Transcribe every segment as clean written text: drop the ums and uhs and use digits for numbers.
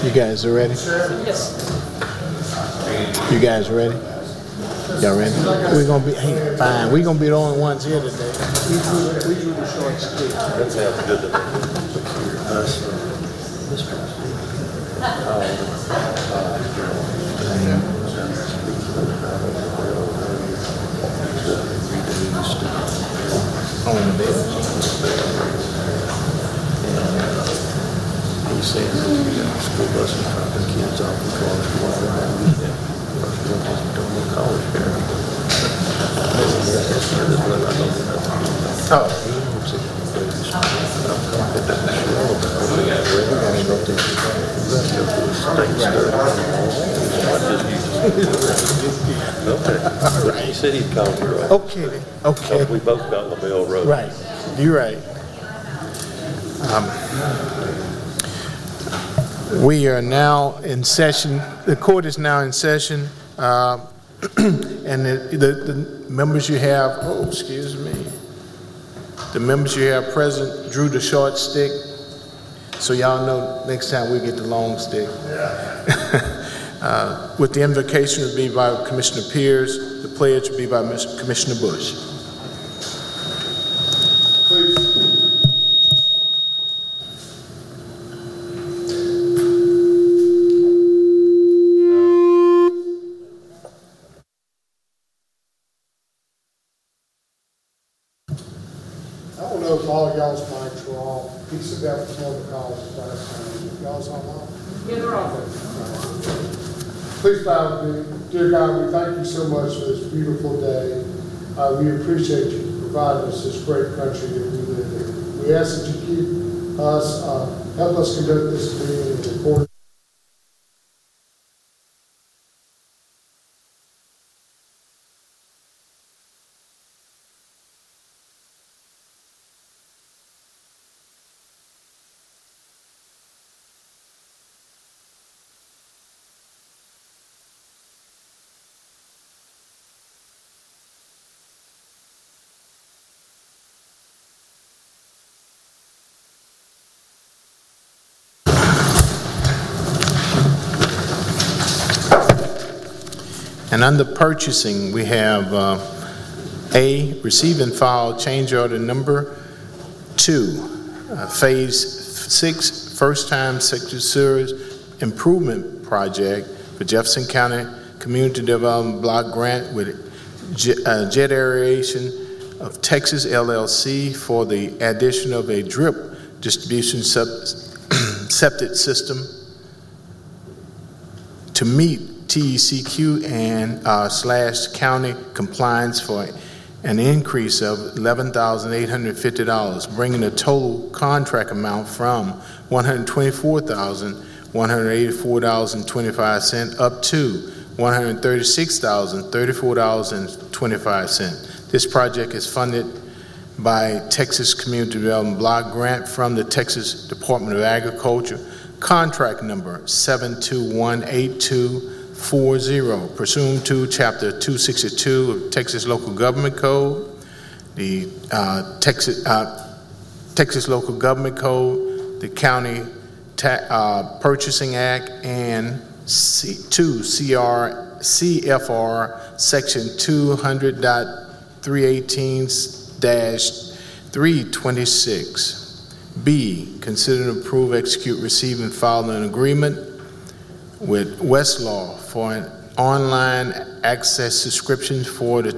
You guys are ready? Yes. You guys ready? Y'all ready? We're gonna be fine. We're gonna be the only ones here today. We drew the short stick. That sounds good to me. On the bed. He says that you got a school bus and dropping kids off and college walk around the weekend. First one is doing college parent. Oh. Okay. He said he'd call me, right? Okay. Okay. We both got LaBelle Road. Right. You're right. We are now in session. The court is now in session. And the members you have, excuse me. The members you have present drew the short stick. So y'all know next time we get the long stick. With the invocation would be by Commissioner Pierce. The pledge would be by Commissioner Bush. Please. If all of y'all's mics were on, he said that was one of the causes last time. Y'all's on off? Yeah, they're off. Please bow with me. Dear God, we thank you so much for this beautiful day. We appreciate you providing us this great country that we live in. We ask that you keep us, help us conduct this meeting in accordance. And under purchasing, we have A, receive and file change order number 2, phase 6, first time sector sewers improvement project for Jefferson County Community Development Block Grant with Jet Aeration of Texas LLC for the addition of a drip distribution septic system to meet TECQ and / county compliance for an increase of $11,850, bringing the total contract amount from $124,184.25 up to $136,034.25. This project is funded by Texas Community Development Block Grant from the Texas Department of Agriculture, contract number 7218240, pursuant to Chapter 262 of Texas Local Government Code, the Texas Local Government Code, the County Purchasing Act, and CFR Section 200.318-326. B, consider and approve, execute, receive, and file an agreement with Westlaw for an online access subscription for the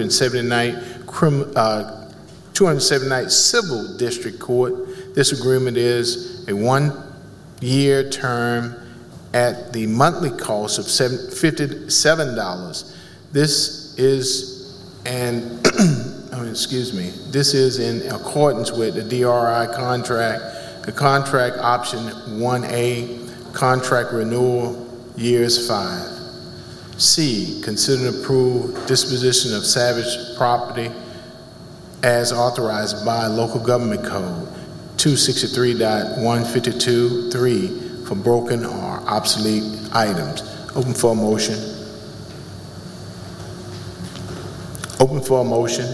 270-night civil district court. This agreement is a 1-year term at the monthly cost of $57. This is this is in accordance with the DRI contract, the contract option 1A, contract renewal years 5. C, consider and approve disposition of salvage property as authorized by Local Government Code 263.152.3 for broken or obsolete items. Open for a motion. Open for a motion.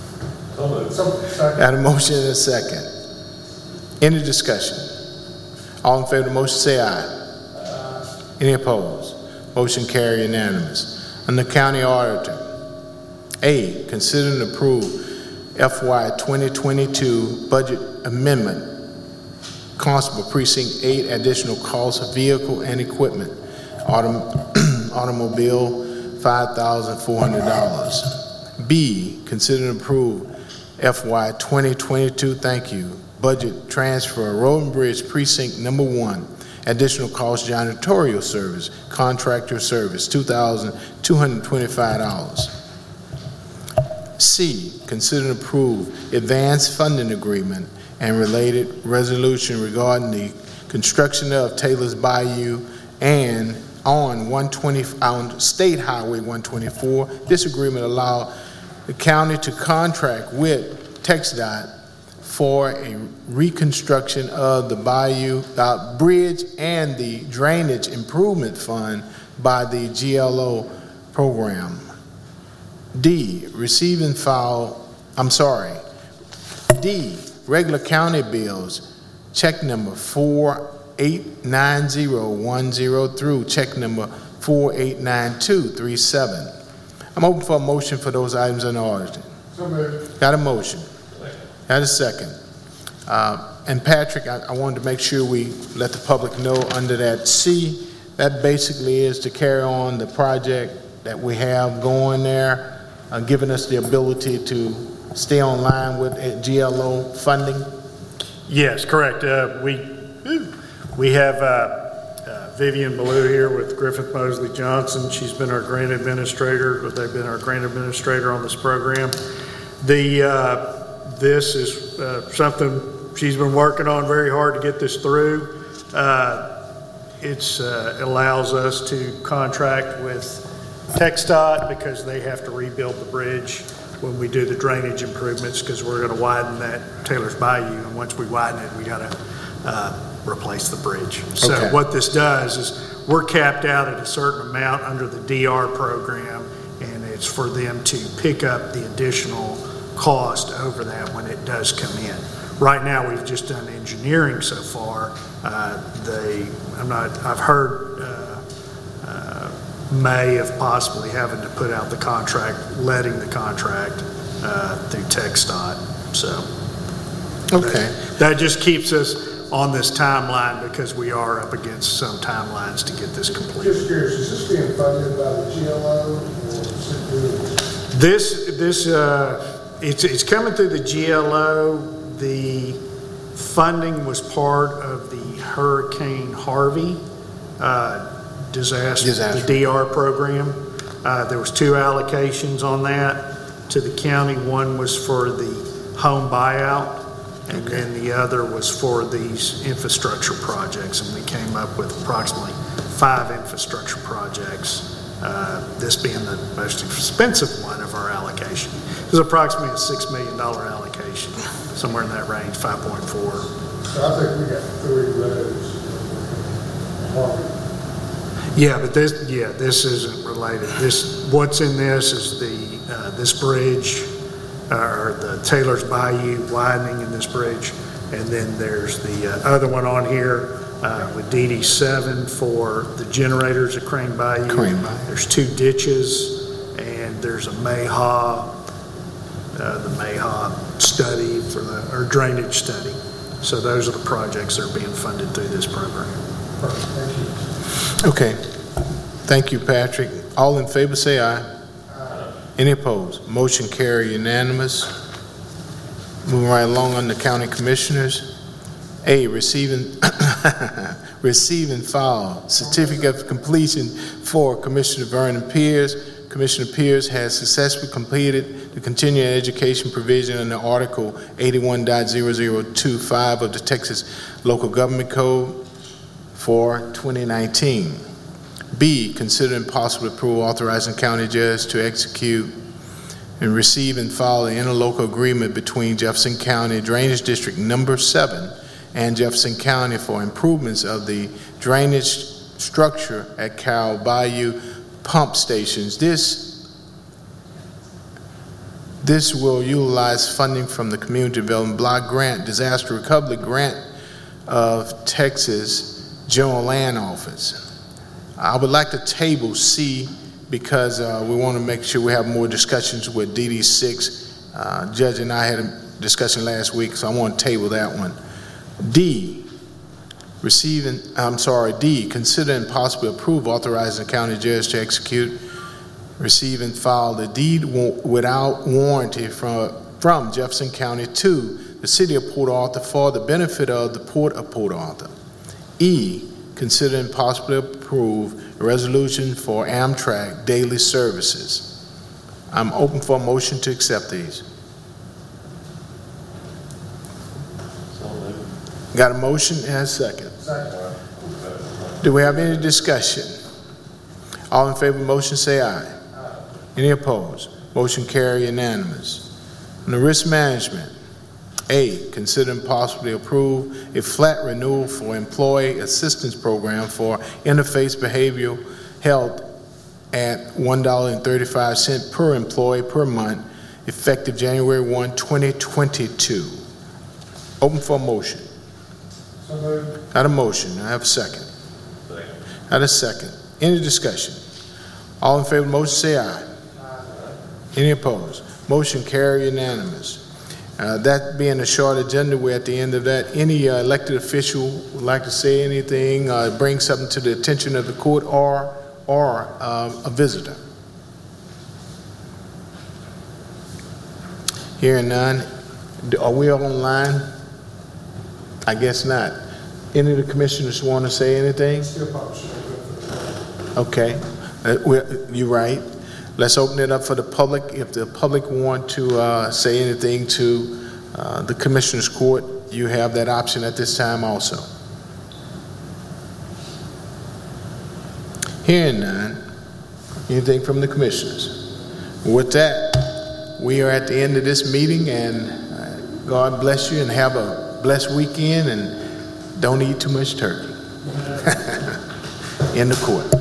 Got a motion and a second. Any discussion? All in favor of the motion say aye. Any opposed? Motion carried unanimous. Under County Auditor, A, consider and approve FY 2022 budget amendment, Constable Precinct 8, additional cost of vehicle and equipment, automobile, $5,400. B, consider and approve FY 2022, thank you, budget transfer, Road and Bridge Precinct Number 1, additional cost janitorial service, contractor service, $2,225. C, consider and approve advanced funding agreement and related resolution regarding the construction of Taylor's Bayou and on State Highway 124. This agreement allows the county to contract with TxDOT for a reconstruction of the Bayou Bridge and the Drainage Improvement Fund by the GLO program. D, D, regular county bills, check number 489010 through check number 489237. I'm open for a motion for those items in order. So moved. Got a motion? Got a second. And Patrick, I wanted to make sure we let the public know under that C, that basically is to carry on the project that we have going there, giving us the ability to stay online with GLO funding. Yes, correct. We have Vivian Ballou here with Griffith Mosley Johnson. She's been our grant administrator, or they've been our grant administrator on this program. This is something she's been working on very hard to get this through. It allows us to contract with TxDOT because they have to rebuild the bridge when we do the drainage improvements, because we're going to widen that Taylor's Bayou, and once we widen it, we got to replace the bridge. So Okay. what this does is we're capped out at a certain amount under the DR program, and it's for them to pick up the additional cost over that when it does come in. Right now, we've just done engineering so far. I've heard May of possibly having to put out the contract, letting the contract through TxDOT. So Okay. that just keeps us on this timeline, because we are up against some timelines to get this completed. Just curious, is this being funded by the GLO or It's coming through the GLO. The funding was part of the Hurricane Harvey disaster, the DR program. There was 2 allocations on that to the county. One was for the home buyout, and then the other was for these infrastructure projects, and we came up with approximately 5 infrastructure projects, this being the most expensive one of our allocation. It was approximately a $6 million allocation, somewhere in that range, 5.4. So I think we got 3 roads. Yeah, but this isn't related. What's in this is this bridge, or the Taylor's Bayou widening in this bridge, and then there's the other one on here with DD7 for the generators at Crane Bayou. There's 2 ditches, and there's a the Mayhaw study or drainage study. So those are the projects that are being funded through this program. Perfect, thank you. Okay. Thank you, Patrick. All in favor say aye. Any opposed? Motion carried unanimous. Moving right along on the county commissioners. A, receive and file certificate of completion for Commissioner Vernon Pierce. Commissioner Pierce has successfully completed the continuing education provision under Article 81.0025 of the Texas Local Government Code for 2019. B, consider and possibly approve authorizing county judge to execute and receive and file an interlocal agreement between Jefferson County Drainage District Number 7 and Jefferson County for improvements of the drainage structure at Carroll Bayou pump stations. This will utilize funding from the Community Development Block Grant Disaster Recovery Grant of Texas General Land Office. I would like to table C because we want to make sure we have more discussions with DD6. Judge and I had a discussion last week, so I want to table that one. D, consider and possibly approve authorizing the county judge to execute, receive, and file the deed without warranty from Jefferson County to the City of Port Arthur for the benefit of the Port of Port Arthur. E, consider and possibly approve a resolution for Amtrak daily services. I'm open for a motion to accept these. Got a motion and a second. Do we have any discussion? All in favor of the motion say aye. Any opposed? Motion carry unanimous. On the risk management, A, consider and possibly approve a flat renewal for employee assistance program for interface behavioral health at $1.35 per employee per month, effective January 1, 2022. Open for a motion. Got a motion. I have a second. Got a second. Any discussion? All in favor of the motion say aye. Any opposed? Motion carry unanimous. That being a short agenda, we're at the end of that. Any elected official would like to say anything, bring something to the attention of the court or a visitor? Hearing none. Are we all online? I guess not. Any of the commissioners want to say anything? Okay. You're right. Let's open it up for the public. If the public want to say anything to the Commissioner's Court, you have that option at this time also. Hearing none. Anything from the commissioners? With that, we are at the end of this meeting, and God bless you and have a blessed weekend, and don't eat too much turkey. In the court.